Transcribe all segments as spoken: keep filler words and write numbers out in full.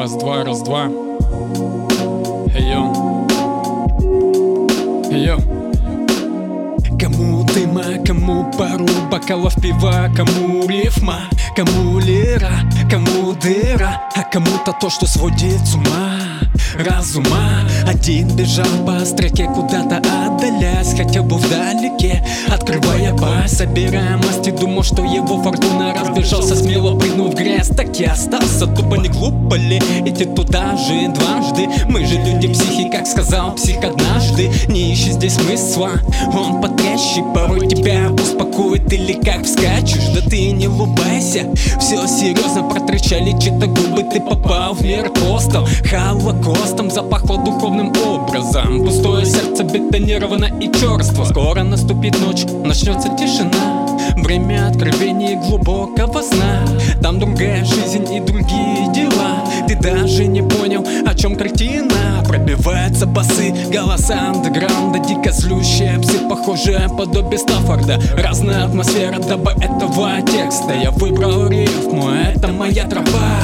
Раз-два, раз-два. Йо. Йо. Кому дыма, кому пару бокалов пива, кому рифма, кому лира, кому дыра, а кому-то то, что сводит с ума, разума. Один бежал по строке куда-то отдалясь, хотя бы вдалеке, открывая пасть, собирая масти, думал, что его фортуна. Разбежался смело, прыгнув в грязь, так и остался. Тупо не глупо ли идти туда же дважды? Мы же люди психи, как сказал псих однажды. Не ищи здесь смысла, он потрящий, порой тебя успокоит или как вскачешь. Да ты не улыбайся, все серьезно, протрещали чьи-то губы. Ты попал в мир постал холокостом, запахло духовным образом. Пустое сердце бетонировано и черство. Скоро наступит ночь, начнется тишина, время откровений и глубокого сна. Там другая жизнь и другие дела. Ты даже не понял, о чем картина. Пробиваются басы, голоса андеграунда, дико злющие псы, похожие подобие Стаффорда. Разная атмосфера, дабы этого текста я выбрал рифму, это моя тропа.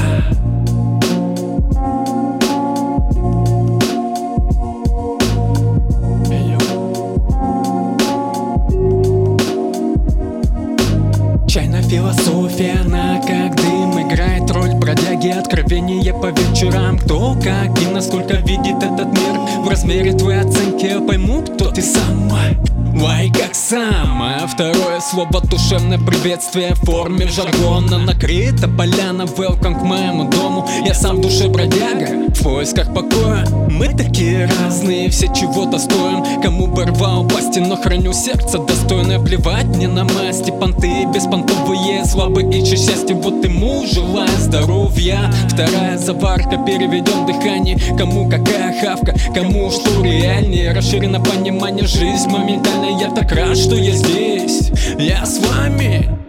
Чайная философия, она как дым, играет роль бродяги, откровения по вечерам. Кто, как и насколько видит этот мир, в размере твоей оценки поймут, кто ты сама. Вай, как сама. Второе слово — душевное приветствие в форме жаргона. Накрыта поляна, welcome к моему дому. Я сам в душе бродяга, в поисках покоя. Мы такие разные, все чего-то стоим. Кому бы рвал пасти, но храню сердце достойное. Плевать мне на масти, понты беспонтовые, слабые ищут счастье. Вот ему желаю здоровья. Вторая заварка, переведем дыхание. Кому какая хавка, кому что реальнее. Расширено понимание, жизнь моментально. Я так рад, что я здесь, я с вами.